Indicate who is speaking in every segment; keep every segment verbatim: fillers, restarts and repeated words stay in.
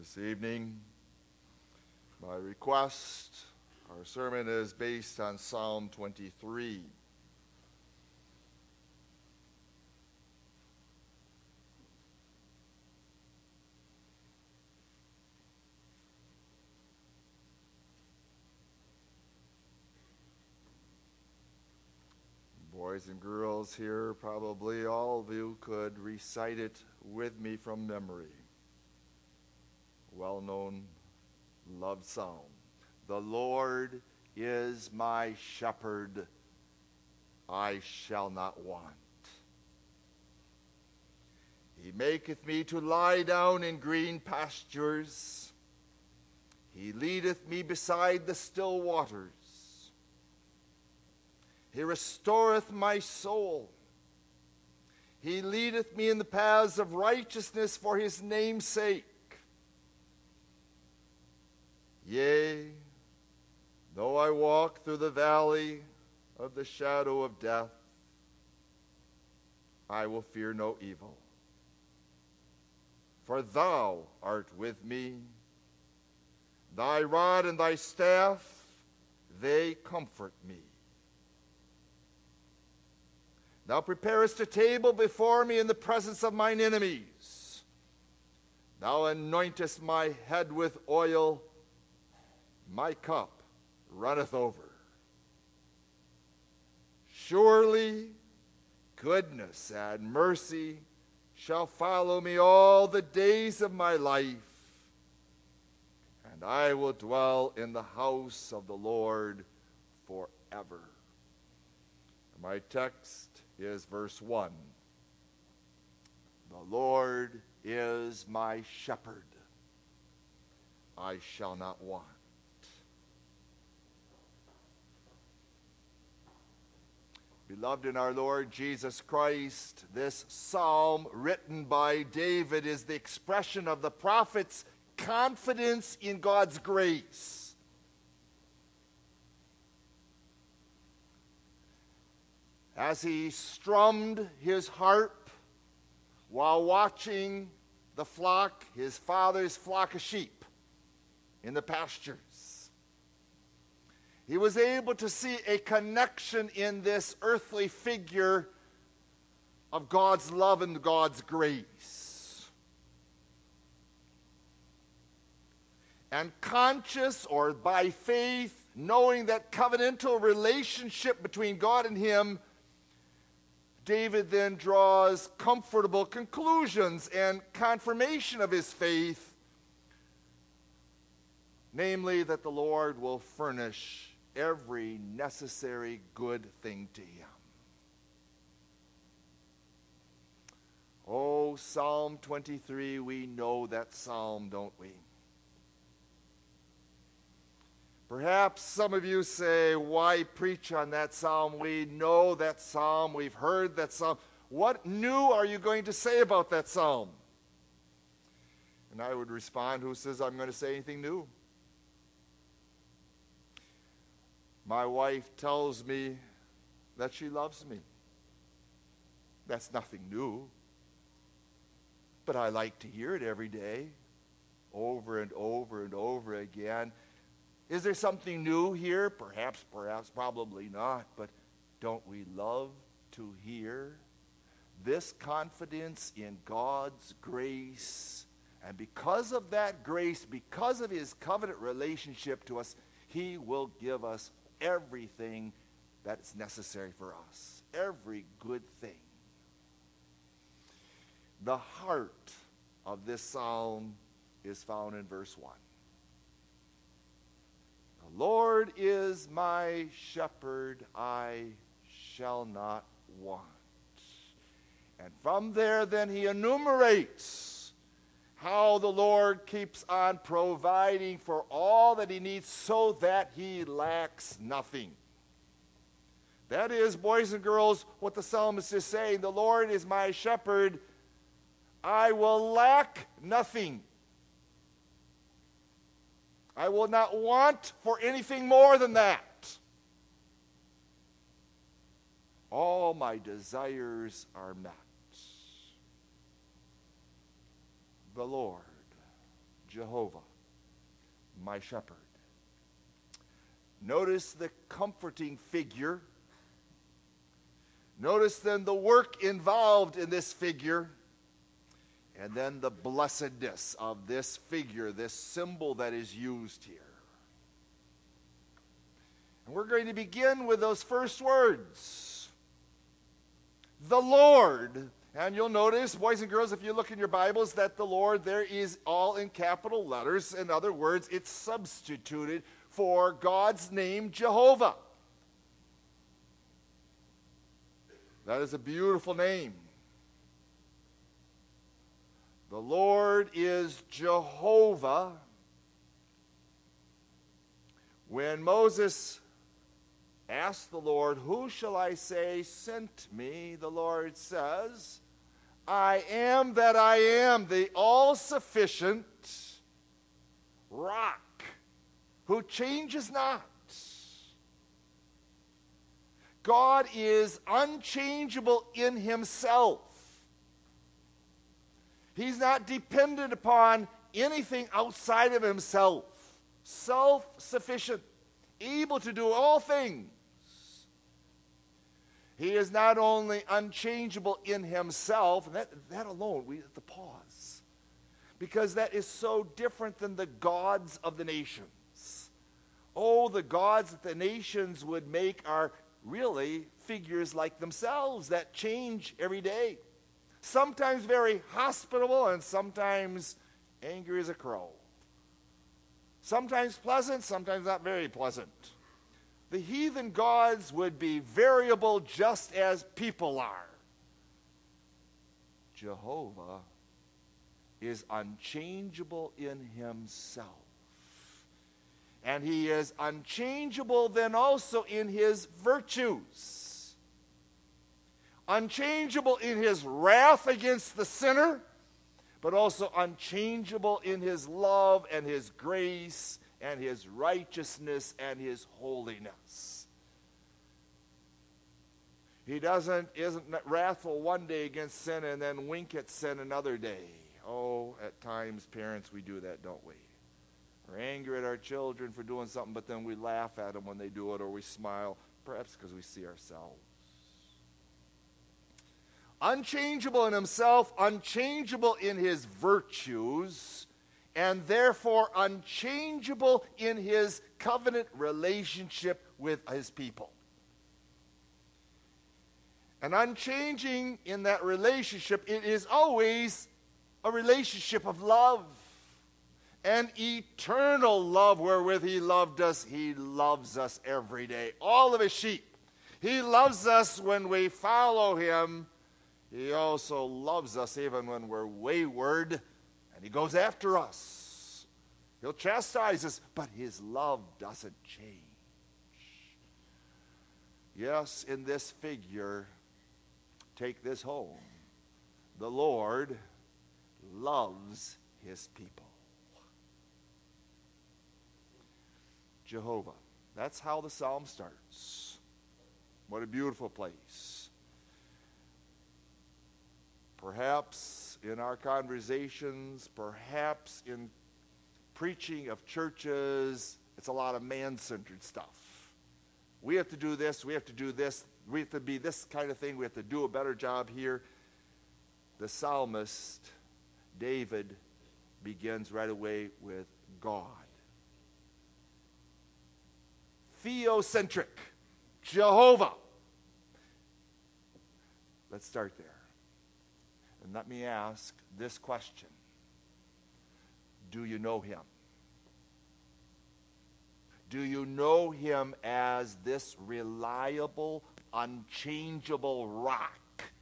Speaker 1: This evening, my request, our sermon is based on Psalm twenty-three. Boys and girls here, probably all of you could recite it with me from memory. Well-known, loved psalm. The Lord is my shepherd, I shall not want. He maketh me to lie down in green pastures. He leadeth me beside the still waters. He restoreth my soul. He leadeth me in the paths of righteousness for his name's sake. Yea, though I walk through the valley of the shadow of death, I will fear no evil. For thou art with me. Thy rod and thy staff, they comfort me. Thou preparest a table before me in the presence of mine enemies. Thou anointest my head with oil. My cup runneth over. Surely goodness and mercy shall follow me all the days of my life, and I will dwell in the house of the Lord forever. My text is verse one. The Lord is my shepherd, I shall not want. Beloved in our Lord Jesus Christ, this psalm written by David is the expression of the prophet's confidence in God's grace. As he strummed his harp while watching the flock, his father's flock of sheep in the pastures, he was able to see a connection in this earthly figure of God's love and God's grace. And conscious or by faith, knowing that covenantal relationship between God and him, David then draws comfortable conclusions and confirmation of his faith, namely that the Lord will furnish every necessary good thing to him. Oh, Psalm twenty-three, we know that psalm, don't we? Perhaps some of you say, why preach on that psalm? We know that psalm, we've heard that psalm. What new are you going to say about that psalm? And I would respond, who says I'm going to say anything new? My wife tells me that she loves me. That's nothing new. But I like to hear it every day, over and over and over again. Is there something new here? Perhaps, perhaps, probably not. But don't we love to hear this confidence in God's grace? And because of that grace, because of his covenant relationship to us, he will give us everything that is necessary for us. Every good thing. The heart of this psalm is found in verse one. The Lord is my shepherd, I shall not want. And from there then he enumerates how the Lord keeps on providing for all that he needs so that he lacks nothing. That is, boys and girls, what the psalmist is saying. The Lord is my shepherd, I will lack nothing. I will not want for anything more than that. All my desires are met. The Lord, Jehovah, my shepherd. Notice the comforting figure. Notice then the work involved in this figure. And then the blessedness of this figure, this symbol that is used here. And we're going to begin with those first words. The Lord. And you'll notice, boys and girls, if you look in your Bibles, that the Lord there is all in capital letters. In other words, it's substituted for God's name, Jehovah. That is a beautiful name. The Lord is Jehovah. When Moses asked the Lord, "Who shall I say sent me?" the Lord says, "I am that I am, the all-sufficient rock who changes not." God is unchangeable in himself. He's not dependent upon anything outside of himself. Self-sufficient, able to do all things. He is not only unchangeable in himself, and that, that alone, we have to pause. Because that is so different than the gods of the nations. Oh, the gods that the nations would make are really figures like themselves that change every day. Sometimes very hospitable and sometimes angry as a crow. Sometimes pleasant, sometimes not very pleasant. The heathen gods would be variable just as people are. Jehovah is unchangeable in himself. And he is unchangeable then also in his virtues. Unchangeable in his wrath against the sinner, but also unchangeable in his love and his grace and his righteousness and his holiness. He doesn't, isn't wrathful one day against sin and then wink at sin another day. Oh, at times, parents, we do that, don't we? We're angry at our children for doing something, but then we laugh at them when they do it, or we smile, perhaps because we see ourselves. Unchangeable in himself, unchangeable in his virtues, and therefore unchangeable in his covenant relationship with his people. And unchanging in that relationship, it is always a relationship of love. An eternal love wherewith he loved us. He loves us every day. All of his sheep. He loves us when we follow him. He also loves us even when we're wayward, and he goes after us. He'll chastise us, but his love doesn't change. Yes, in this figure, take this home. The Lord loves his people. Jehovah. That's how the psalm starts. What a beautiful place. Perhaps in our conversations, perhaps in preaching of churches, it's a lot of man-centered stuff. We have to do this, we have to do this, we have to be this kind of thing, we have to do a better job here. The psalmist, David, begins right away with God. Theocentric, Jehovah. Let's start there. And let me ask this question. Do you know him? Do you know him as this reliable, unchangeable rock?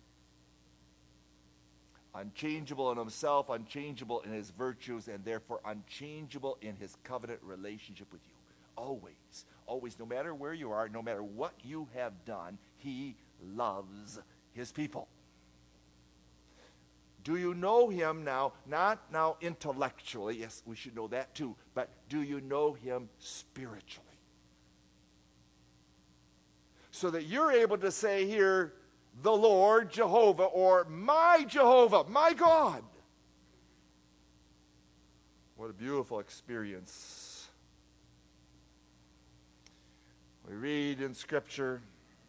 Speaker 1: Unchangeable in himself, unchangeable in his virtues, and therefore unchangeable in his covenant relationship with you. Always, always, no matter where you are, no matter what you have done, he loves his people. Do you know him now, not now intellectually, yes, we should know that too, but do you know him spiritually? So that you're able to say here, the Lord Jehovah, or my Jehovah, my God. What a beautiful experience. We read in Scripture,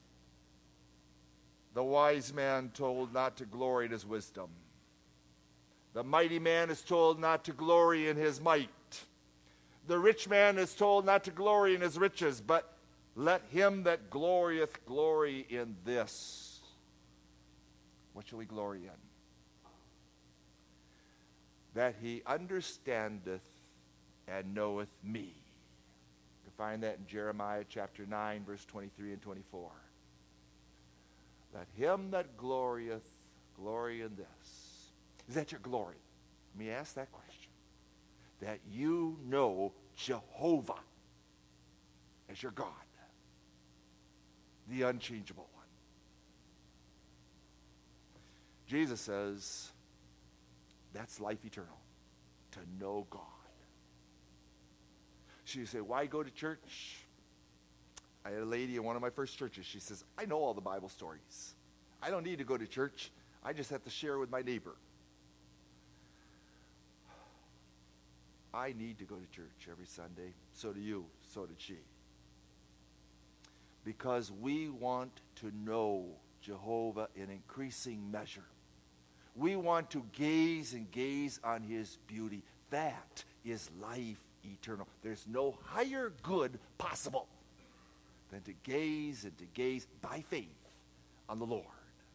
Speaker 1: the wise man told not to glory in his wisdom. The mighty man is told not to glory in his might. The rich man is told not to glory in his riches, but let him that glorieth glory in this. What shall we glory in? That he understandeth and knoweth me. You can find that in Jeremiah chapter nine, verse twenty-three and twenty-four. Let him that glorieth glory in this. Is that your glory? Let me ask that question. That you know Jehovah as your God, the unchangeable one. Jesus says that's life eternal, to know God. So you say, why go to church? I had a lady in one of my first churches. She says, I know all the Bible stories. I don't need to go to church. I just have to share with my neighbor. I need to go to church every Sunday. So do you. So did she. Because we want to know Jehovah in increasing measure. We want to gaze and gaze on his beauty. That is life eternal. There's no higher good possible than to gaze and to gaze by faith on the Lord.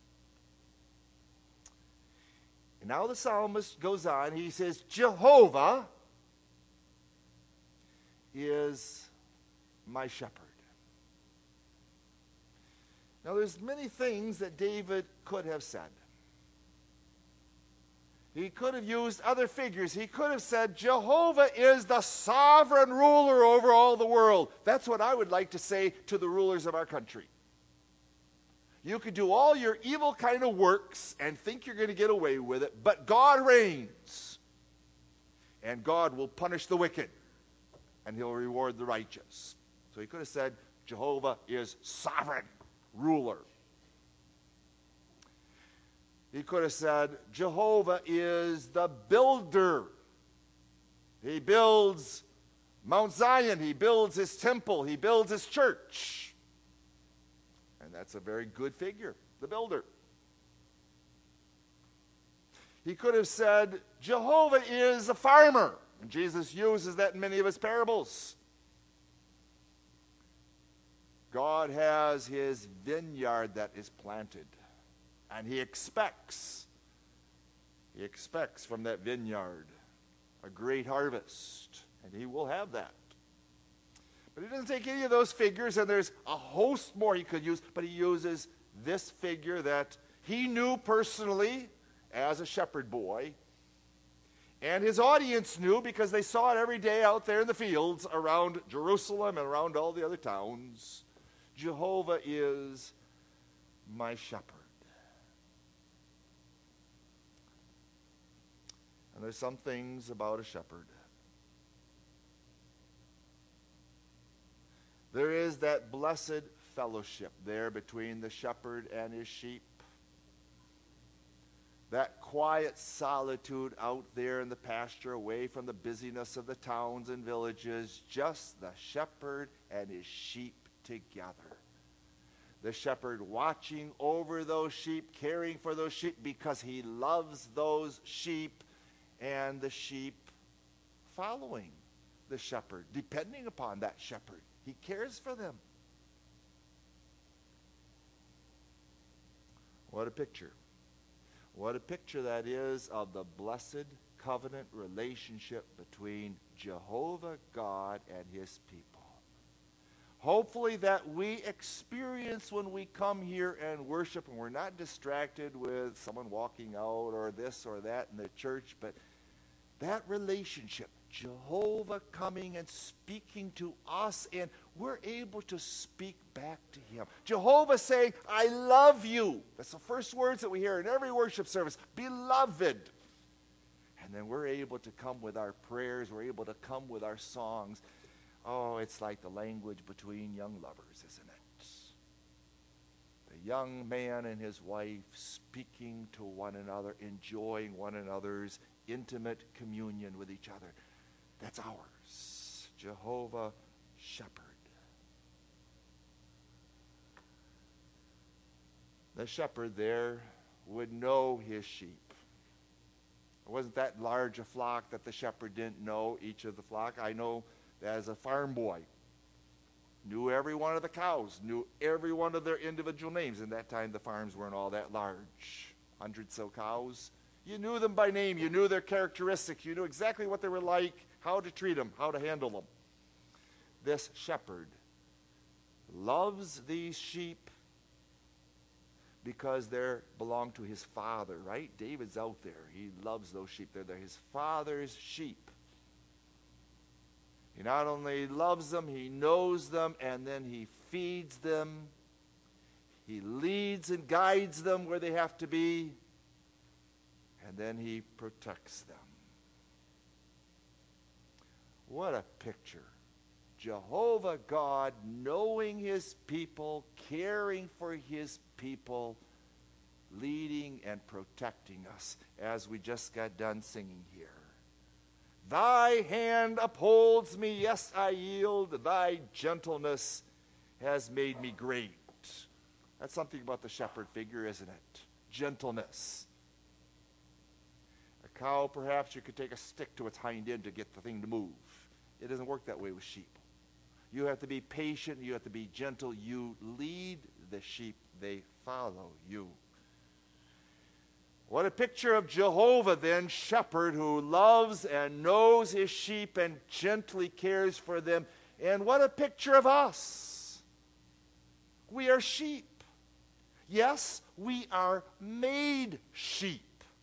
Speaker 1: And now the psalmist goes on. He says, Jehovah is my shepherd. Now there's many things that David could have said. He could have used other figures. He could have said, Jehovah is the sovereign ruler over all the world. That's what I would like to say to the rulers of our country. You could do all your evil kind of works and think you're going to get away with it, but God reigns. And God will punish the wicked, and he'll reward the righteous. So he could have said, Jehovah is sovereign ruler. He could have said, Jehovah is the builder. He builds Mount Zion. He builds his temple. He builds his church. And that's a very good figure, the builder. He could have said, Jehovah is a farmer. And Jesus uses that in many of his parables. God has his vineyard that is planted. And he expects, he expects from that vineyard a great harvest. And he will have that. But he doesn't take any of those figures, and there's a host more he could use, but he uses this figure that he knew personally as a shepherd boy. And his audience knew because they saw it every day out there in the fields around Jerusalem and around all the other towns. Jehovah is my shepherd. And there's some things about a shepherd. There is that blessed fellowship there between the shepherd and his sheep. That quiet solitude out there in the pasture, away from the busyness of the towns and villages, just the shepherd and his sheep together. The shepherd watching over those sheep, caring for those sheep because he loves those sheep, and the sheep following the shepherd, depending upon that shepherd. He cares for them. What a picture. What a picture that is of the blessed covenant relationship between Jehovah God and his people. Hopefully that we experience when we come here and worship, and we're not distracted with someone walking out or this or that in the church, but that relationship, Jehovah coming and speaking to us, and we're able to speak back to him. Jehovah saying, I love you. That's the first words that we hear in every worship service. Beloved. And then we're able to come with our prayers. We're able to come with our songs. Oh, it's like the language between young lovers, isn't it? The young man and his wife speaking to one another, enjoying one another's intimate communion with each other. That's ours. Jehovah Shepherd. The shepherd there would know his sheep. It wasn't that large a flock that the shepherd didn't know each of the flock. I know that as a farm boy, knew every one of the cows, knew every one of their individual names. In that time, the farms weren't all that large. Hundreds of cows. You knew them by name. You knew their characteristics. You knew exactly what they were like, how to treat them, how to handle them. This shepherd loves these sheep because they belong to his father, right? David's out there. He loves those sheep. They're, they're his father's sheep. He not only loves them, he knows them, and then he feeds them. He leads and guides them where they have to be, and then he protects them. What a picture. Jehovah God knowing his people, caring for his people, leading and protecting us, as we just got done singing here. Thy hand upholds me, yes, I yield. Thy gentleness has made me great. That's something about the shepherd figure, isn't it? Gentleness. A cow, perhaps you could take a stick to its hind end to get the thing to move. It doesn't work that way with sheep. You have to be patient. You have to be gentle. You lead the sheep. They follow you. What a picture of Jehovah, then, shepherd who loves and knows his sheep and gently cares for them. And what a picture of us. We are sheep. Yes, we are made sheep.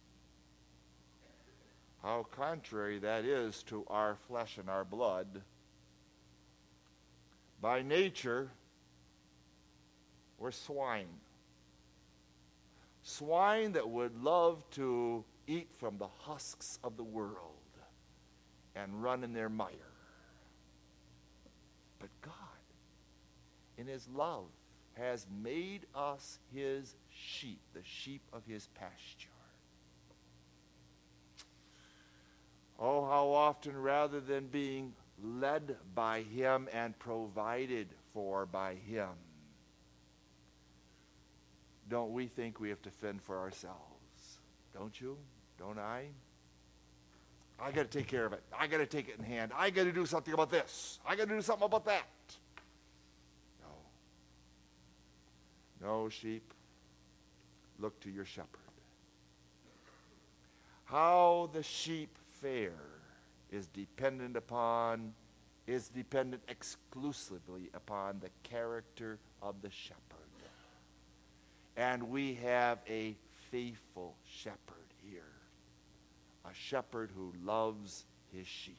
Speaker 1: How contrary that is to our flesh and our blood. By nature, we're swine. Swine that would love to eat from the husks of the world and run in their mire. But God, in his love, has made us his sheep, the sheep of his pasture. Oh, how often, rather than being led by him and provided for by him, don't we think we have to fend for ourselves? Don't you? Don't I? I got to take care of it. I got to take it in hand. I got to do something about this. I got to do something about that. No. No, sheep. Look to your shepherd. How the sheep fare is dependent upon, is dependent exclusively upon the character of the shepherd. And we have a faithful shepherd here. A shepherd who loves his sheep.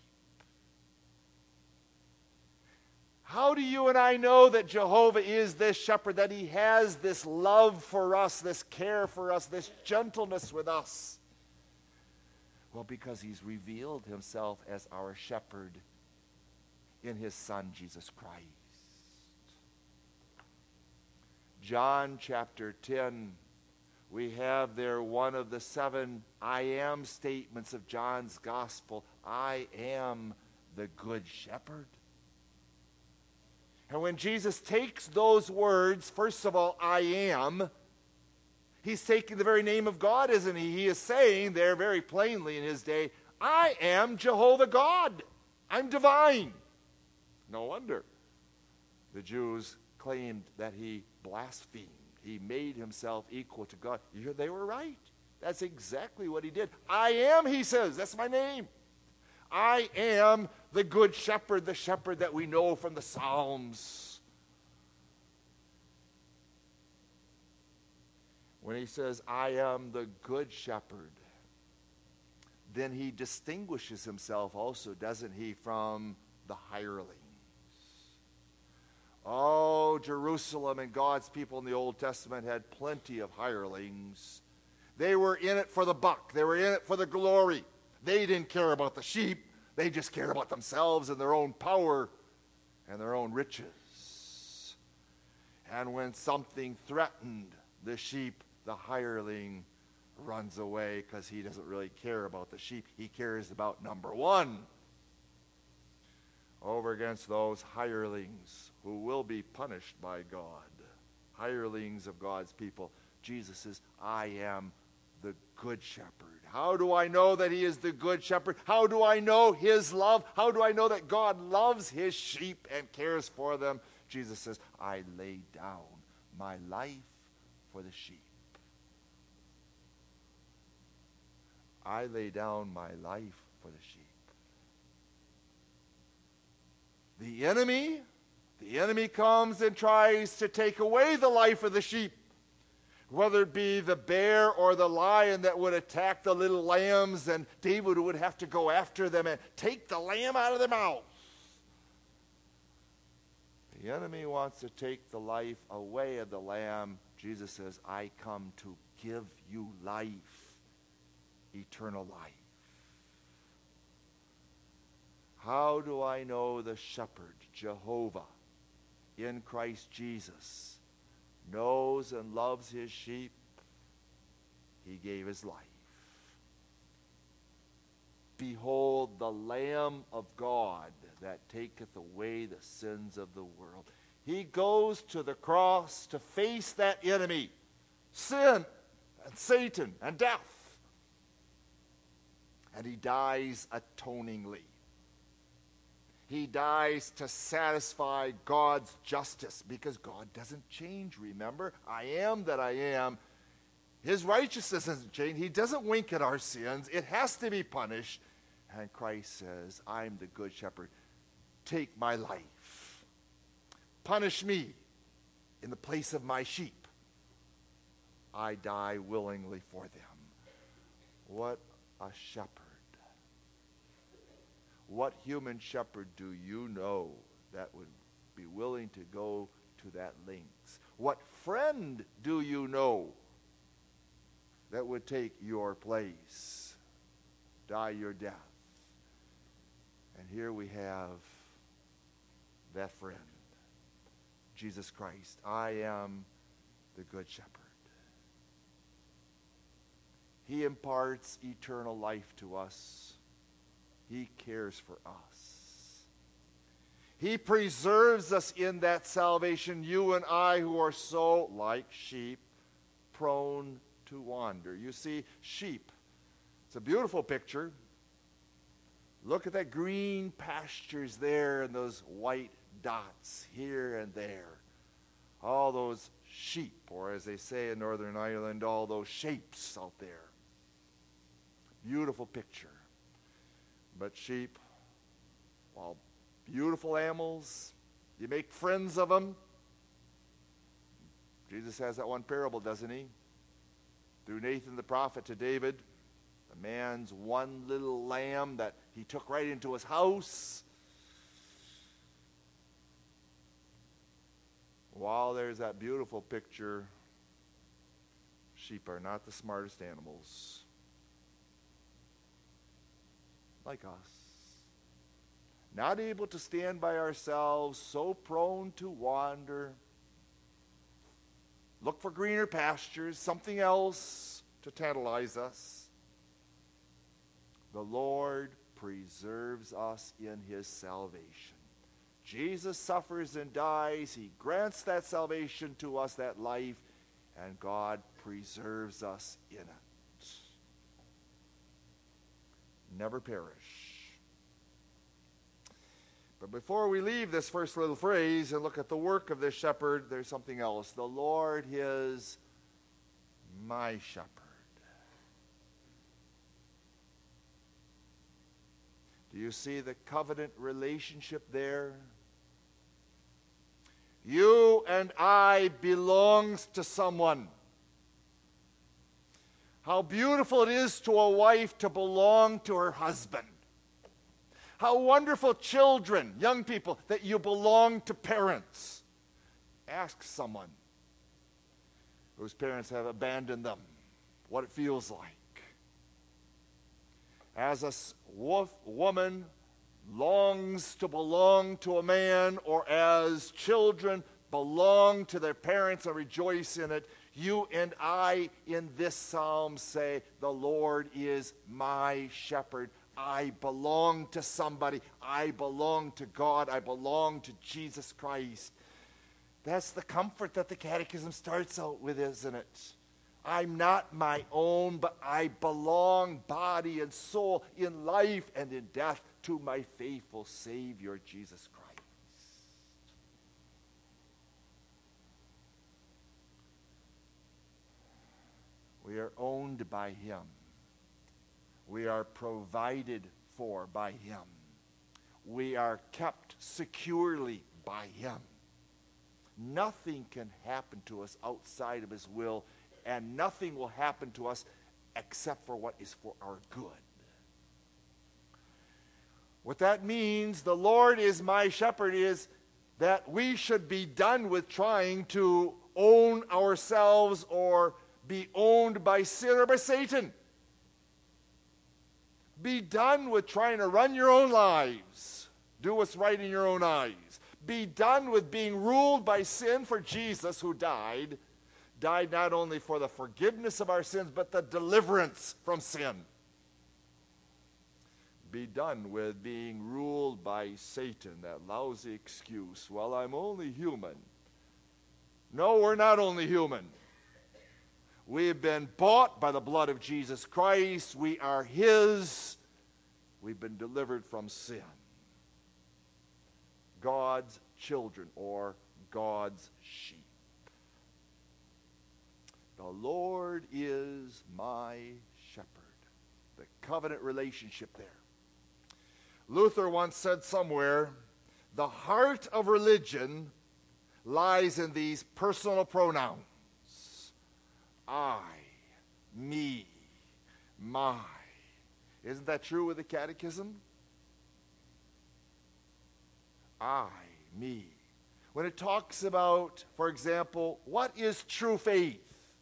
Speaker 1: How do you and I know that Jehovah is this shepherd, that he has this love for us, this care for us, this gentleness with us? Well, because he's revealed himself as our shepherd in his Son, Jesus Christ. John chapter ten, we have there one of the seven I am statements of John's gospel. I am the good shepherd. And when Jesus takes those words, first of all, I am, he's taking the very name of God, isn't he? He is saying there very plainly in his day, I am Jehovah God. I'm divine. No wonder the Jews claimed that he blasphemed. He made himself equal to God. They were right. That's exactly what he did. I am, he says. That's my name. I am the good shepherd, the shepherd that we know from the Psalms. When he says, I am the good shepherd, then he distinguishes himself also, doesn't he, from the hirelings. Oh, Jerusalem and God's people in the Old Testament had plenty of hirelings. They were in it for the buck. They were in it for the glory. They didn't care about the sheep. They just cared about themselves and their own power and their own riches. And when something threatened the sheep, the hireling runs away because he doesn't really care about the sheep. He cares about number one, against those hirelings who will be punished by God. Hirelings of God's people. Jesus says, I am the good shepherd. How do I know that he is the good shepherd? How do I know his love? How do I know that God loves his sheep and cares for them? Jesus says, I lay down my life for the sheep. I lay down my life for the sheep. The enemy, the enemy comes and tries to take away the life of the sheep. Whether it be the bear or the lion that would attack the little lambs, and David would have to go after them and take the lamb out of their mouth. The enemy wants to take the life away of the lamb. Jesus says, I come to give you life, eternal life. How do I know the shepherd, Jehovah, in Christ Jesus, knows and loves his sheep? He gave his life. Behold, the Lamb of God that taketh away the sins of the world. He goes to the cross to face that enemy, sin and Satan and death. And he dies atoningly. He dies to satisfy God's justice, because God doesn't change, remember? I am that I am. His righteousness doesn't change. He doesn't wink at our sins. It has to be punished. And Christ says, I'm the good shepherd. Take my life. Punish me in the place of my sheep. I die willingly for them. What a shepherd. What human shepherd do you know that would be willing to go to that lengths? What friend do you know that would take your place, die your death? And here we have that friend, Jesus Christ. I am the good shepherd. He imparts eternal life to us. He cares for us. He preserves us in that salvation, you and I who are so, like sheep, prone to wander. You see, sheep, it's a beautiful picture. Look at that green pastures there and those white dots here and there. All those sheep, or as they say in Northern Ireland, all those shapes out there. Beautiful picture. But sheep, well, beautiful animals. You make friends of them. Jesus has that one parable, doesn't he? Through Nathan the prophet to David. The man's one little lamb that he took right into his house. While there's that beautiful picture, sheep are not the smartest animals. Like us. Not able to stand by ourselves, so prone to wander. Look for greener pastures, something else to tantalize us. The Lord preserves us in his salvation. Jesus suffers and dies. He grants that salvation to us, that life, and God preserves us in it. Never perish. But before we leave this first little phrase and look at the work of this shepherd, there's something else. The Lord is my shepherd. Do you see the covenant relationship there? You and I belongs to someone. How beautiful it is to a wife to belong to her husband. How wonderful, children, young people, that you belong to parents. Ask someone whose parents have abandoned them what it feels like. As a wolf, woman longs to belong to a man, or as children belong to their parents and rejoice in it, you and I in this psalm say, the Lord is my shepherd. I belong to somebody. I belong to God. I belong to Jesus Christ. That's the comfort that the Catechism starts out with, isn't it? I'm not my own, but I belong, body and soul, in life and in death, to my faithful Savior, Jesus Christ. We are owned by Him. We are provided for by Him. We are kept securely by Him. Nothing can happen to us outside of His will, and nothing will happen to us except for what is for our good. What that means, the Lord is my shepherd, is that we should be done with trying to own ourselves or be owned by sin or by Satan. Be done with trying to run your own lives. Do what's right in your own eyes. Be done with being ruled by sin, for Jesus, who died, died not only for the forgiveness of our sins, but the deliverance from sin. Be done with being ruled by Satan, that lousy excuse, well, I'm only human. No, we're not only human. We've been bought by the blood of Jesus Christ. We are His. We've been delivered from sin. God's children, or God's sheep. The Lord is my shepherd. The covenant relationship there. Luther once said somewhere, the heart of religion lies in these personal pronouns. I, me, my. Isn't that true with the Catechism? I, me. When it talks about, for example, what is true faith?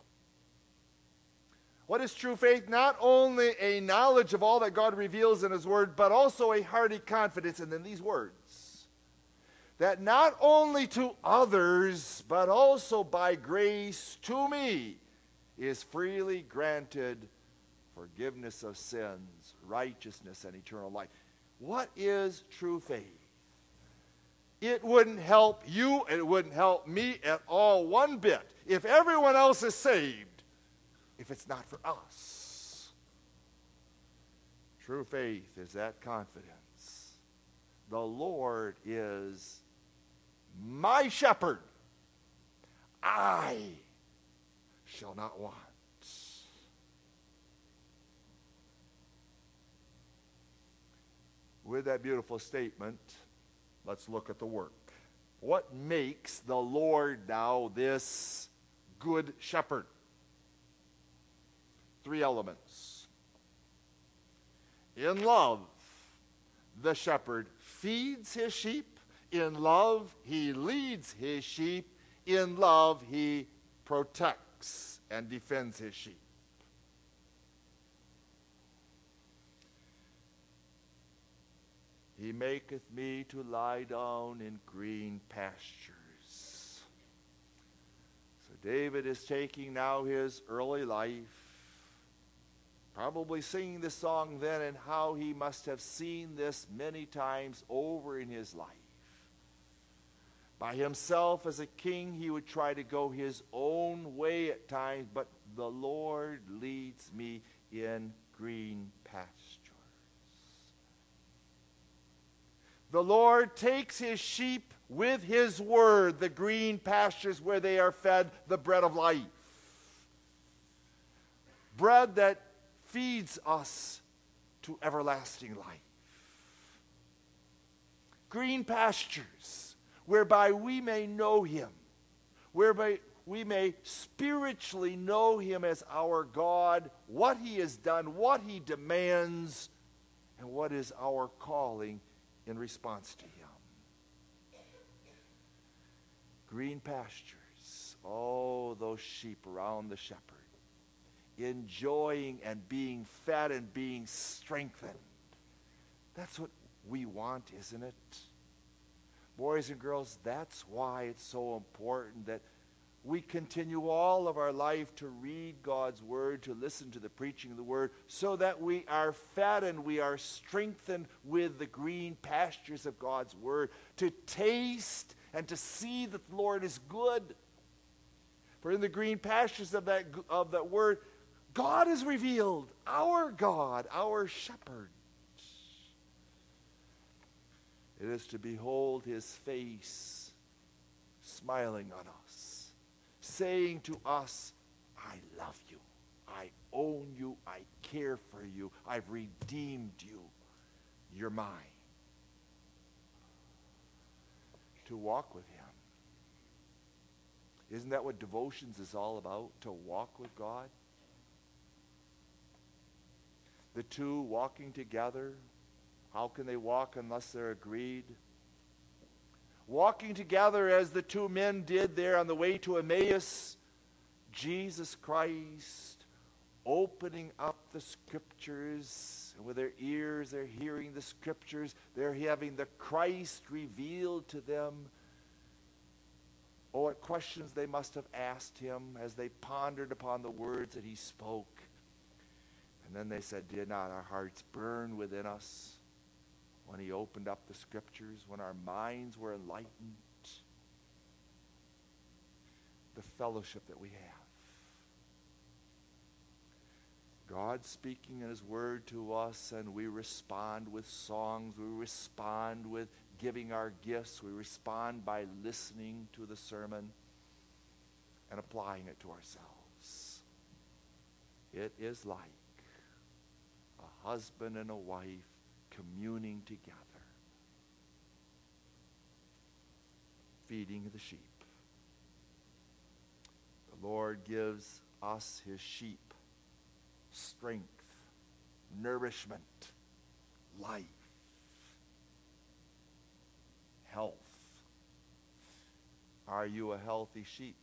Speaker 1: What is true faith? Not only a knowledge of all that God reveals in His Word, but also a hearty confidence in these words. That not only to others, but also by grace to me, is freely granted forgiveness of sins, righteousness, and eternal life. What is true faith? It wouldn't help you, and it wouldn't help me at all one bit if everyone else is saved, if it's not for us. True faith is that confidence. The Lord is my shepherd. I shall not want. With that beautiful statement, let's look at the work. What makes the Lord now this good shepherd? Three elements. In love, the shepherd feeds his sheep. In love, he leads his sheep. In love, he protects and defends his sheep. He maketh me to lie down in green pastures. So David is taking now his early life, probably singing this song then, and how he must have seen this many times over in his life. By himself as a king, he would try to go his own way at times, but the Lord leads me in green pastures. The Lord takes his sheep with his word, the green pastures where they are fed the bread of life. Bread that feeds us to everlasting life. Green pastures whereby we may know him, whereby we may spiritually know him as our God, what he has done, what he demands, and what is our calling in response to him. Green pastures. Oh, those sheep around the shepherd, enjoying and being fed and being strengthened. That's what we want, isn't it? Boys and girls, that's why it's so important that we continue all of our life to read God's word, to listen to the preaching of the word, so that we are fed and we are strengthened with the green pastures of God's word, to taste and to see that the Lord is good. For in the green pastures of that, of that word, God is revealed, our God, our shepherd. It is to behold his face smiling on us, saying to us, I love you, I own you, I care for you, I've redeemed you, you're mine. To walk with him. Isn't that what devotions is all about? To walk with God? The two walking together, how can they walk unless they're agreed? Walking together as the two men did there on the way to Emmaus, Jesus Christ opening up the scriptures, and with their ears they're hearing the scriptures, they're having the Christ revealed to them. Oh, what questions they must have asked him as they pondered upon the words that he spoke. And then they said, did not our hearts burn within us when he opened up the scriptures, when our minds were enlightened? The fellowship that we have. God speaking in his word to us, and we respond with songs, we respond with giving our gifts, we respond by listening to the sermon and applying it to ourselves. It is like a husband and a wife communing together, feeding the sheep. The Lord gives us his sheep strength, nourishment, life, health. Are you a healthy sheep?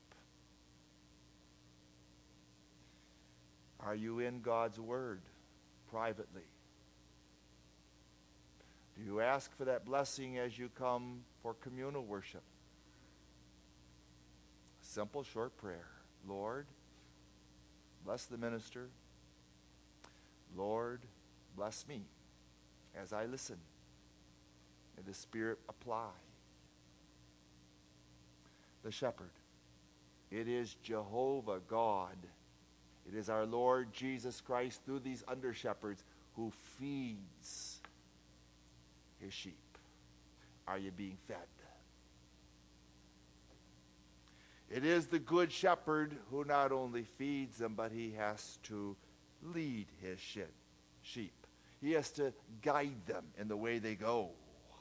Speaker 1: Are you in God's word privately? Do you ask for that blessing as you come for communal worship? A simple, short prayer. Lord, bless the minister. Lord, bless me as I listen. May the Spirit apply. The shepherd. It is Jehovah God. It is our Lord Jesus Christ through these under-shepherds who feeds his sheep. Are you being fed? It is the good shepherd who not only feeds them, but he has to lead his sheep. He has to guide them in the way they go.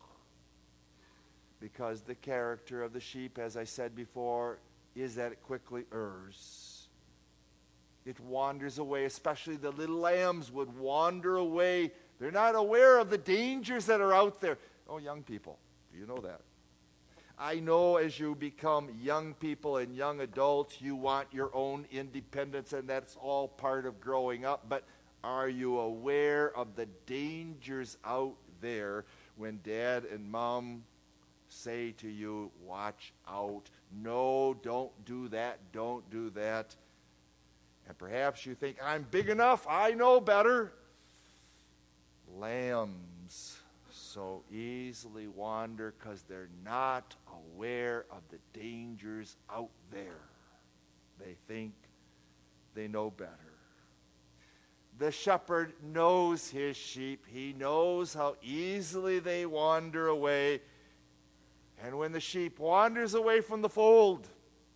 Speaker 1: Because the character of the sheep, as I said before, is that it quickly errs. It wanders away, especially the little lambs would wander away. They're not aware of the dangers that are out there. Oh, young people, do you know that? I know as you become young people and young adults, you want your own independence, and that's all part of growing up. But are you aware of the dangers out there when Dad and Mom say to you, watch out, no, don't do that, don't do that. And perhaps you think, I'm big enough, I know better. Lambs so easily wander because they're not aware of the dangers out there. They think they know better. The shepherd knows his sheep. He knows how easily they wander away. And when the sheep wanders away from the fold,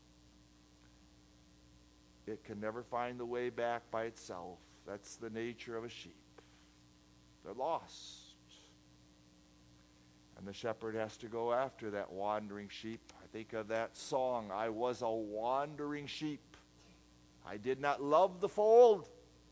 Speaker 1: it can never find the way back by itself. That's the nature of a sheep. They're lost. And the shepherd has to go after that wandering sheep. I think of that song, I was a wandering sheep. I did not love the fold.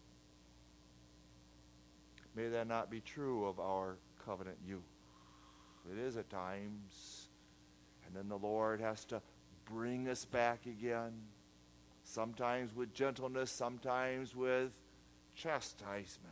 Speaker 1: May that not be true of our covenant youth. It is at times. And then the Lord has to bring us back again. Sometimes with gentleness, sometimes with chastisement.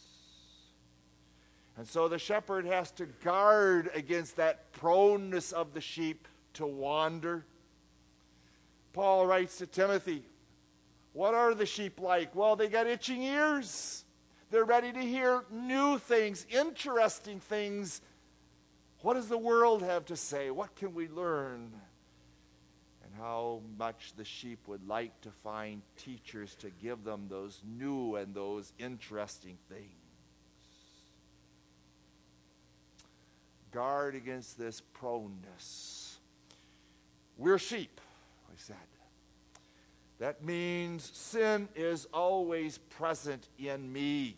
Speaker 1: And so the shepherd has to guard against that proneness of the sheep to wander. Paul writes to Timothy, what are the sheep like? Well, they got itching ears. They're ready to hear new things, interesting things. What does the world have to say? What can we learn? And how much the sheep would like to find teachers to give them those new and those interesting things. Guard against this proneness. We're sheep, I said. That means sin is always present in me.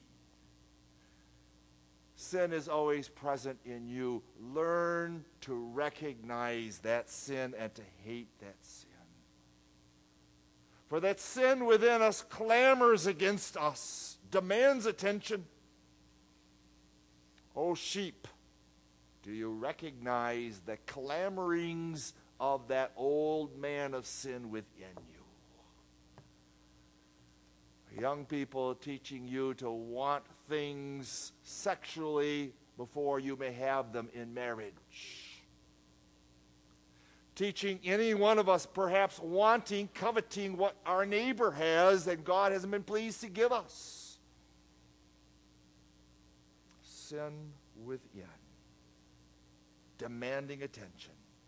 Speaker 1: Sin is always present in you. Learn to recognize that sin and to hate that sin. For that sin within us clamors against us, demands attention. Oh, sheep, do you recognize the clamorings of that old man of sin within you? Young people teaching you to want things sexually before you may have them in marriage. Teaching any one of us perhaps wanting, coveting what our neighbor has that God hasn't been pleased to give us. Sin within, demanding attention.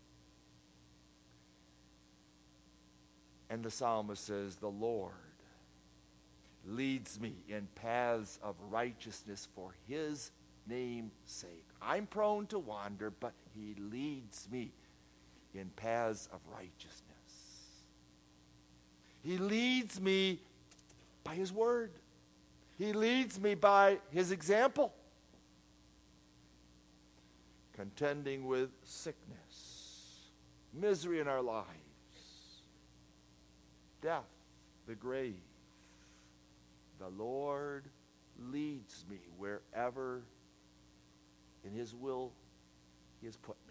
Speaker 1: And the psalmist says, the Lord leads me in paths of righteousness for his name's sake. I'm prone to wander, but he leads me in paths of righteousness. He leads me by his word. He leads me by his example. Contending with sickness, misery in our lives, death, the grave. The Lord leads me wherever in his will he has put me.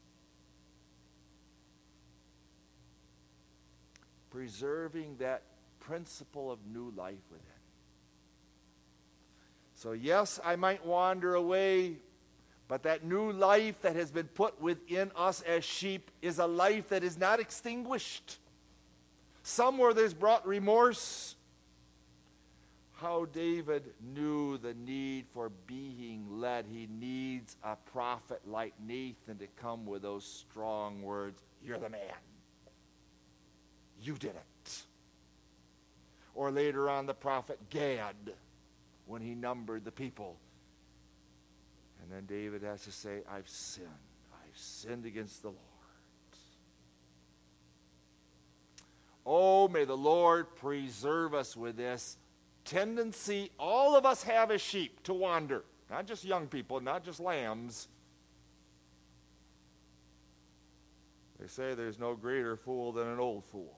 Speaker 1: Preserving that principle of new life within. So yes, I might wander away, but that new life that has been put within us as sheep is a life that is not extinguished. Somewhere there's brought remorse. How David knew the need for being led. He needs a prophet like Nathan to come with those strong words. You're the man. You did it. Or later on the prophet Gad, when he numbered the people. And then David has to say, I've sinned. I've sinned against the Lord. Oh, may the Lord preserve us with this tendency all of us have as sheep to wander. Not just young people, not just lambs. They say there's no greater fool than an old fool.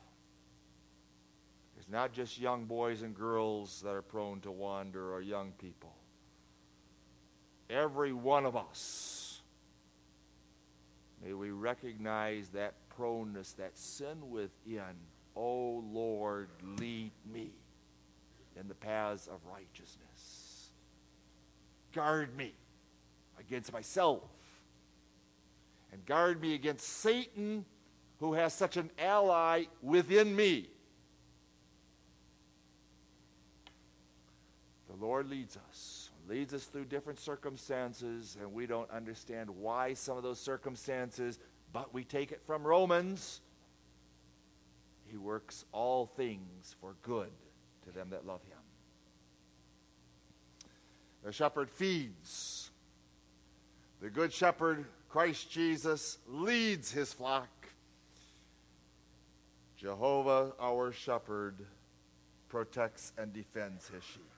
Speaker 1: It's not just young boys and girls that are prone to wander or young people. Every one of us, may we recognize that proneness, that sin within. Oh Lord, lead me in the paths of righteousness. Guard me against myself. And guard me against Satan, who has such an ally within me. The Lord leads us. Leads us through different circumstances, and we don't understand why some of those circumstances, but we take it from Romans. He works all things for good to them that love him. The shepherd feeds. The good shepherd, Christ Jesus, leads his flock. Jehovah, our shepherd, protects and defends his sheep.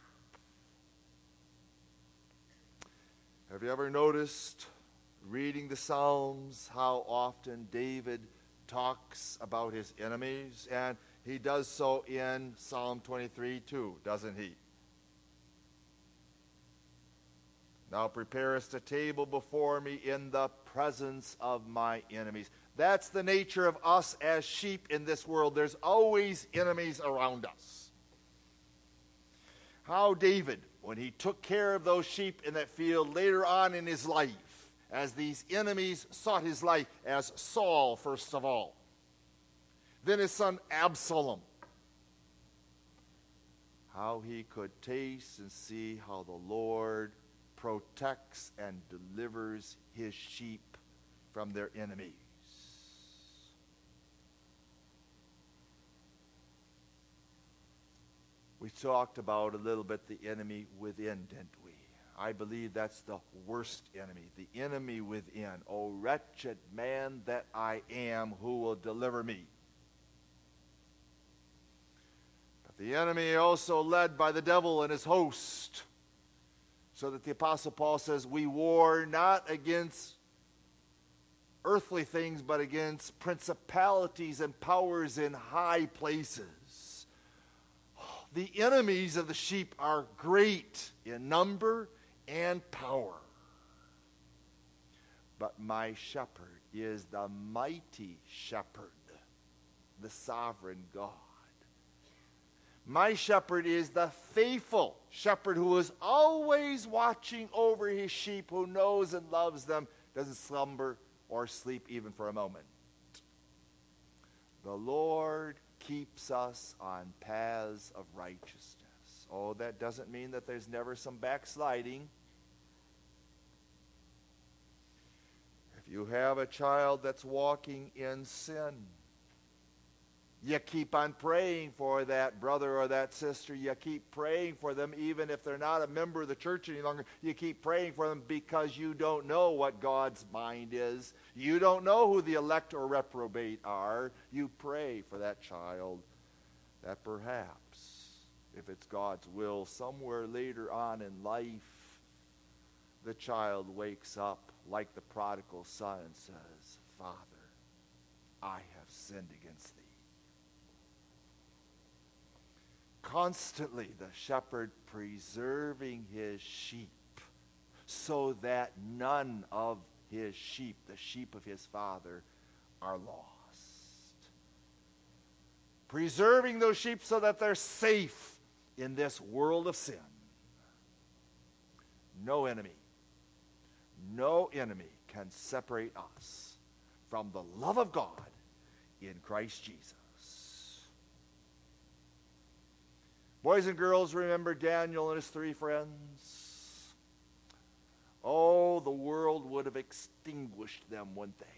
Speaker 1: Have you ever noticed, reading the Psalms, how often David talks about his enemies? And he does so in Psalm twenty-three too, doesn't he? Now preparest a table before me in the presence of my enemies. That's the nature of us as sheep in this world. There's always enemies around us. How David, when he took care of those sheep in that field later on in his life, as these enemies sought his life, as Saul first of all, then his son Absalom. How he could taste and see how the Lord protects and delivers his sheep from their enemies. We talked about a little bit the enemy within, didn't we? I believe that's the worst enemy, the enemy within. O wretched man that I am, who will deliver me? But the enemy also led by the devil and his host, so that the Apostle Paul says, we war not against earthly things, but against principalities and powers in high places. The enemies of the sheep are great in number and power. But my shepherd is the mighty shepherd, the sovereign God. My shepherd is the faithful shepherd who is always watching over his sheep, who knows and loves them, doesn't slumber or sleep even for a moment. The Lord keeps us on paths of righteousness. Oh, that doesn't mean that there's never some backsliding. If you have a child that's walking in sin, you keep on praying for that brother or that sister. You keep praying for them even if they're not a member of the church any longer. You keep praying for them because you don't know what God's mind is. You don't know who the elect or reprobate are. You pray for that child that perhaps, if it's God's will, somewhere later on in life, the child wakes up like the prodigal son and says, Father, I have sinned against thee. Constantly the shepherd preserving his sheep so that none of his sheep, the sheep of his Father, are lost. Preserving those sheep so that they're safe in this world of sin. No enemy, no enemy can separate us from the love of God in Christ Jesus. Boys and girls, remember Daniel and his three friends? Oh, the world would have extinguished them, wouldn't they?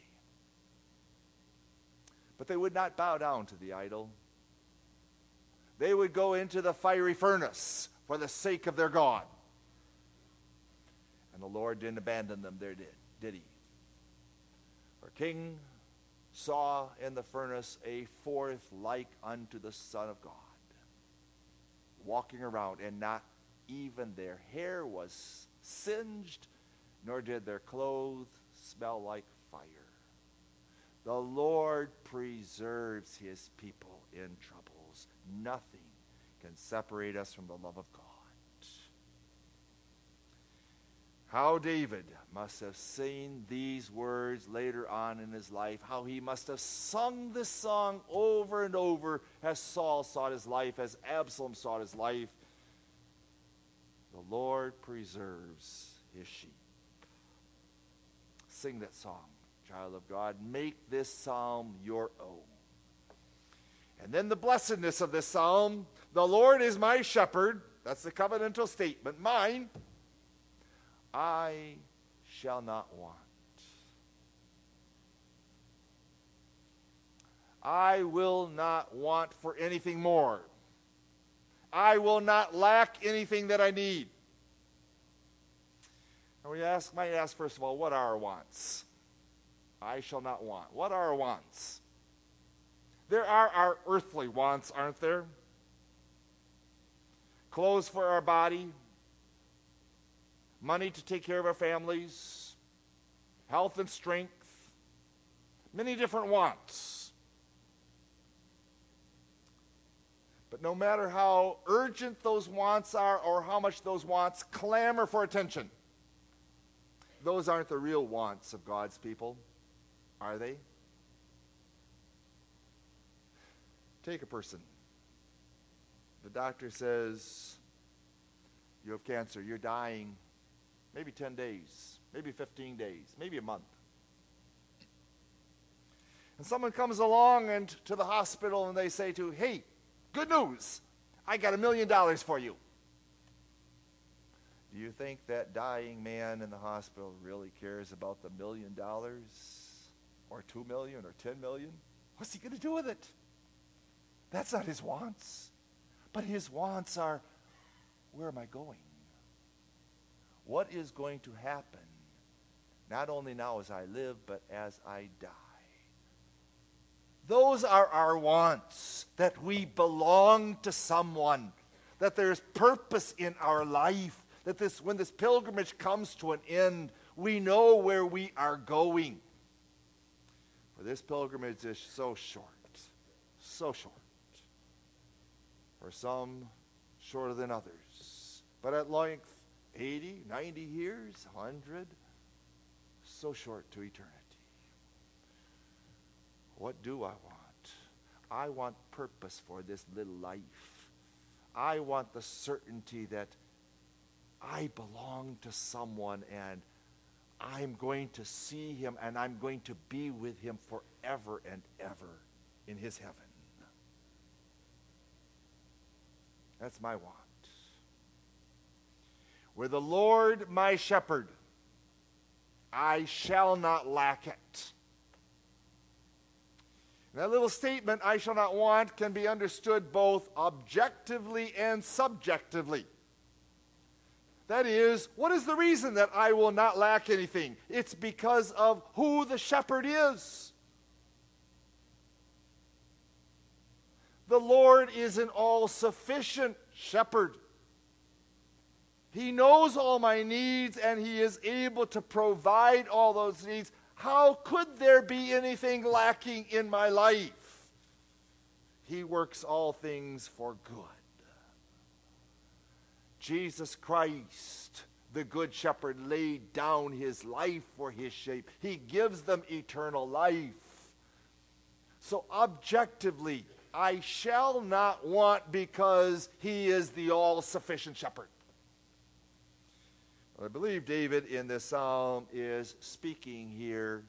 Speaker 1: But they would not bow down to the idol. They would go into the fiery furnace for the sake of their God. And the Lord didn't abandon them there, did, did he? For King saw in the furnace a fourth like unto the Son of God, walking around, and not even their hair was singed, nor did their clothes smell like fire. The Lord preserves his people in troubles. Nothing can separate us from the love of God. How David must have seen these words later on in his life, how he must have sung this song over and over as Saul sought his life, as Absalom sought his life. The Lord preserves his sheep. Sing that song, child of God. Make this psalm your own. And then the blessedness of this psalm: the Lord is my shepherd. That's the covenantal statement. Mine, I shall not want. I will not want for anything more. I will not lack anything that I need. And we ask, might ask, first of all, what are our wants? I shall not want. What are our wants? There are our earthly wants, aren't there? Clothes for our body, money to take care of our families, health and strength, many different wants. But no matter how urgent those wants are or how much those wants clamor for attention, those aren't the real wants of God's people, are they? Take a person. The doctor says, you have cancer, you're dying. Maybe ten days, maybe fifteen days, maybe a month. And someone comes along and to the hospital and they say to, hey, good news, I got a million dollars for you. Do you think that dying man in the hospital really cares about the million dollars or two million or ten million? What's he going to do with it? That's not his wants. But his wants are, where am I going? What is going to happen, not only now as I live, but as I die? Those are our wants, that we belong to someone, that there's purpose in our life, that this, when this pilgrimage comes to an end, we know where we are going. For this pilgrimage is so short, so short. For some, shorter than others. But at length, eighty, ninety years, one hundred, so short to eternity. What do I want? I want purpose for this little life. I want the certainty that I belong to someone and I'm going to see him and I'm going to be with him forever and ever in his heaven. That's my want. With the Lord my shepherd, I shall not lack it. That little statement, I shall not want, can be understood both objectively and subjectively. That is, what is the reason that I will not lack anything? It's because of who the shepherd is. The Lord is an all-sufficient shepherd. He knows all my needs and he is able to provide all those needs. How could there be anything lacking in my life? He works all things for good. Jesus Christ, the Good Shepherd, laid down his life for his sheep. He gives them eternal life. So objectively, I shall not want because he is the all-sufficient shepherd. I believe David in this psalm is speaking here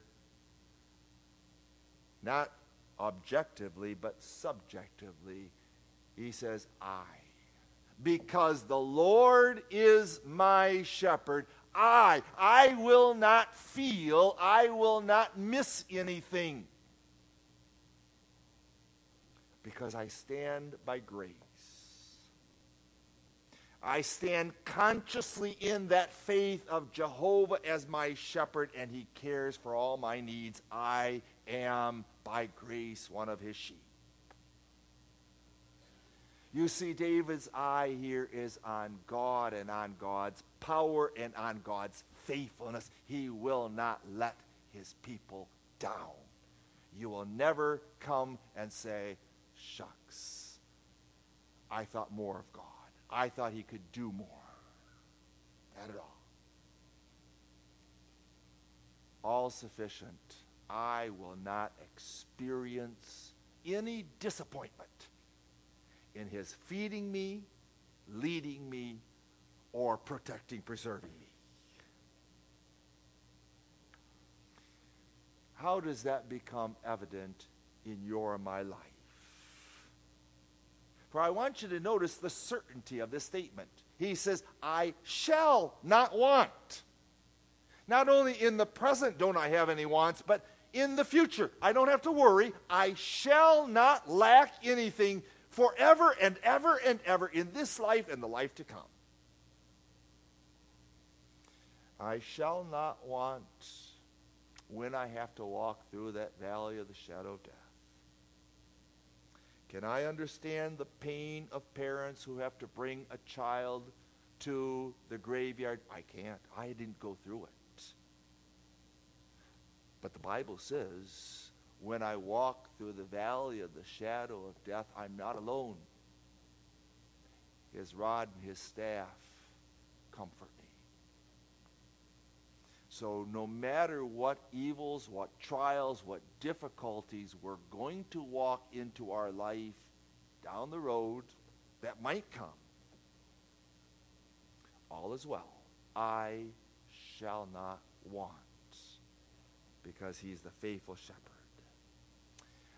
Speaker 1: not objectively but subjectively. He says, I. Because the Lord is my shepherd, I, I will not feel, I will not miss anything. Because I stand by grace. I stand consciously in that faith of Jehovah as my shepherd, and he cares for all my needs. I am, by grace, one of his sheep. You see, David's eye here is on God and on God's power and on God's faithfulness. He will not let his people down. You will never come and say, shucks, I thought more of God. I thought he could do more. Not at all. All sufficient. I will not experience any disappointment in his feeding me, leading me, or protecting, preserving me. How does that become evident in your and my life? For I want you to notice the certainty of this statement. He says, I shall not want. Not only in the present don't I have any wants, but in the future. I don't have to worry. I shall not lack anything forever and ever and ever in this life and the life to come. I shall not want when I have to walk through that valley of the shadow of death. Can I understand the pain of parents who have to bring a child to the graveyard? I can't. I didn't go through it. But the Bible says, when I walk through the valley of the shadow of death, I'm not alone. His rod and his staff comfort me. So no matter what evils, what trials, what difficulties we're going to walk into our life down the road that might come, all is well. I shall not want, because he's the faithful shepherd.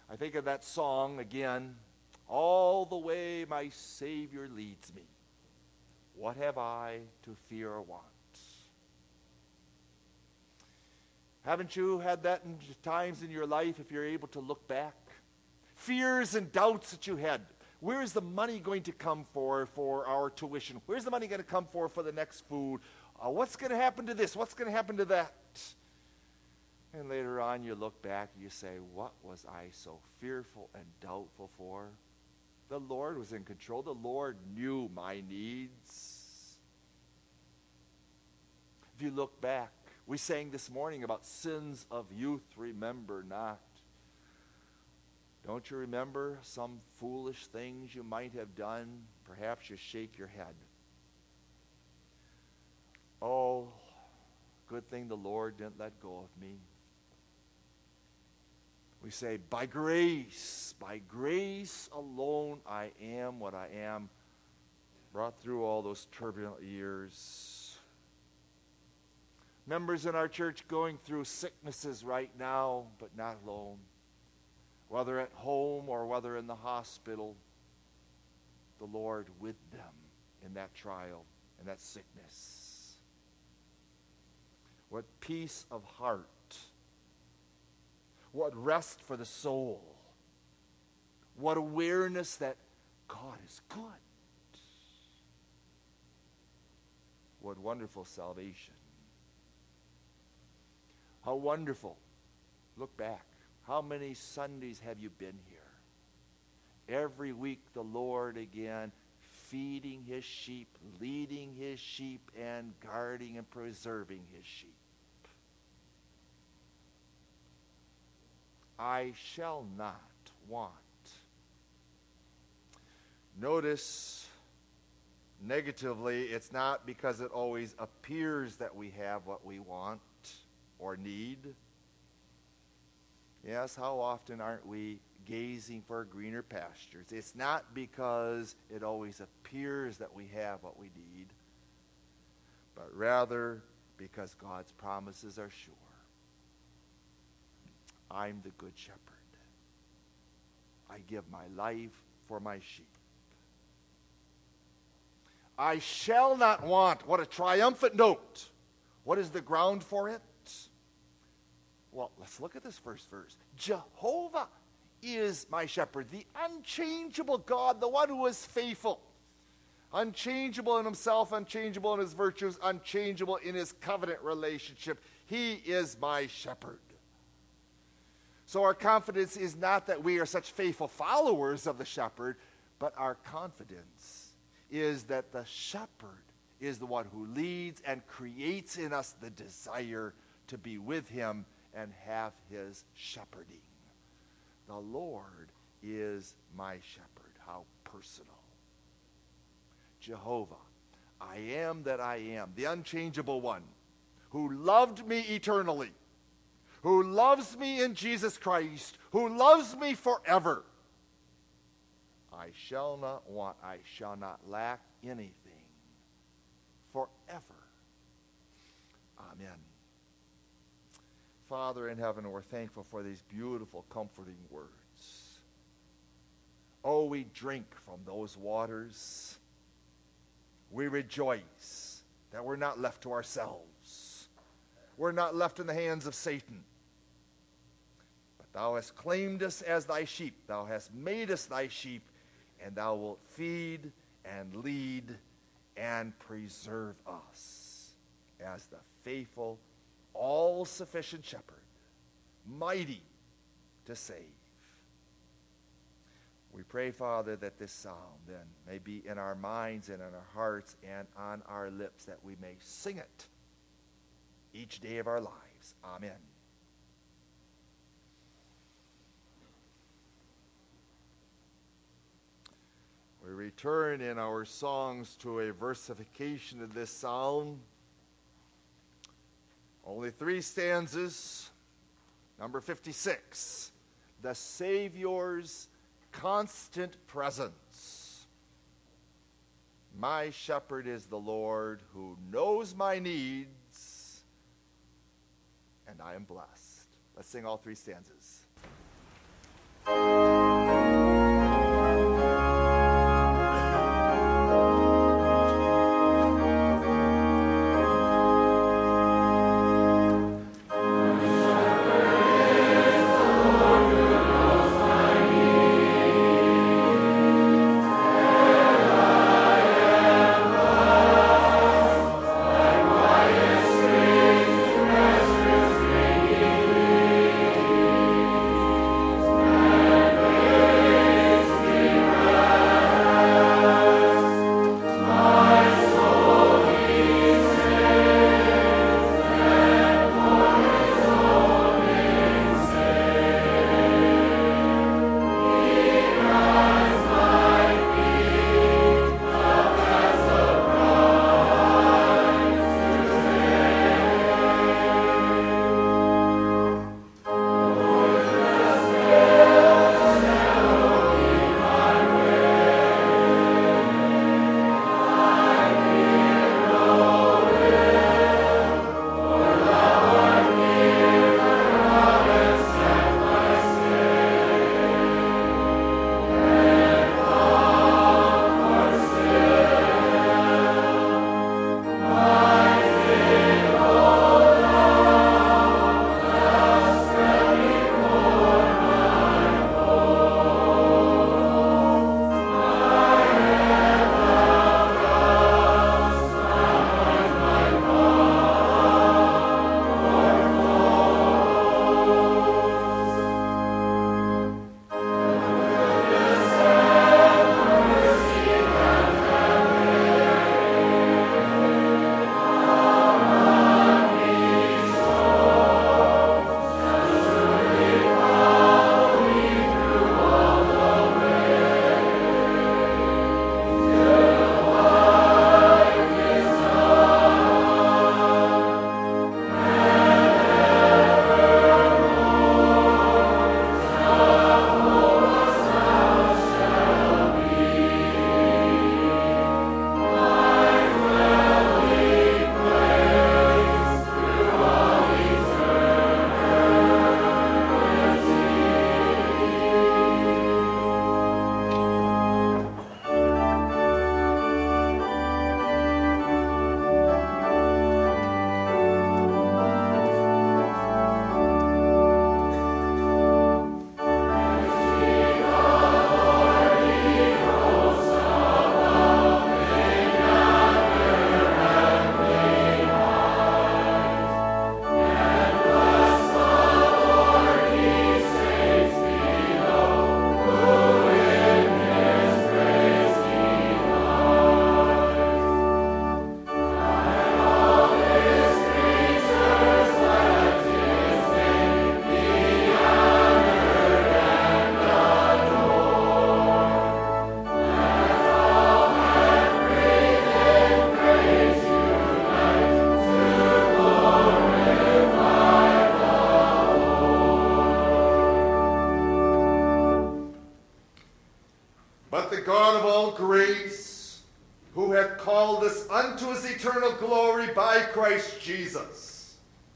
Speaker 1: I think of that song again, all the way my Savior leads me. What have I to fear or want? Haven't you had that in times in your life, if you're able to look back? Fears and doubts that you had. Where is the money going to come for for our tuition? Where's the money going to come for for the next food? Uh, what's going to happen to this? What's going to happen to that? And later on you look back and you say, what was I so fearful and doubtful for? The Lord was in control. The Lord knew my needs. If you look back, we sang this morning about sins of youth, remember not. Don't you remember some foolish things you might have done? Perhaps you shake your head. Oh, good thing the Lord didn't let go of me. We say, by grace, by grace alone I am what I am, brought through all those turbulent years. Members in our church going through sicknesses right now, but not alone. Whether at home or whether in the hospital, the Lord with them in that trial and that sickness. What peace of heart. What rest for the soul. What awareness that God is good. What wonderful salvation. How wonderful. Look back. How many Sundays have you been here? Every week the Lord again feeding his sheep, leading his sheep, and guarding and preserving his sheep. I shall not want. Notice negatively, it's not because it always appears that we have what we want or need. Yes, how often aren't we gazing for greener pastures? It's not because it always appears that we have what we need, but rather because God's promises are sure. I'm the good shepherd. I give my life for my sheep. I shall not want. What a triumphant note. What is the ground for it? Well, let's look at this first verse. Jehovah is my shepherd, the unchangeable God, the one who is faithful. Unchangeable in himself, unchangeable in his virtues, unchangeable in his covenant relationship. He is my shepherd. So our confidence is not that we are such faithful followers of the shepherd, but our confidence is that the shepherd is the one who leads and creates in us the desire to be with him and have his shepherding. The Lord is my shepherd. How personal. Jehovah, I am that I am, the unchangeable one, who loved me eternally, who loves me in Jesus Christ, who loves me forever. I shall not want, I shall not lack anything forever. Amen. Father in heaven, we're thankful for these beautiful, comforting words. Oh, we drink from those waters. We rejoice that we're not left to ourselves. We're not left in the hands of Satan. But thou hast claimed us as thy sheep. Thou hast made us thy sheep, and thou wilt feed and lead and preserve us as the faithful, all-sufficient shepherd, mighty to save. We pray, Father, that this psalm then may be in our minds and in our hearts and on our lips, that we may sing it each day of our lives. Amen. We return in our songs to a versification of this psalm. Only three stanzas. Number fifty-six. The Savior's constant presence. My shepherd is the Lord who knows my needs, and I am blessed. Let's sing all three stanzas. God of all grace, who hath called us unto his eternal glory by Christ Jesus,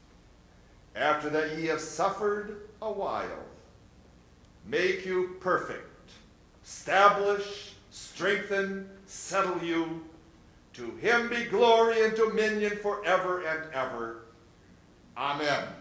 Speaker 1: after that ye have suffered a while, make you perfect, establish, strengthen, settle you. To him be glory and dominion forever and ever. Amen.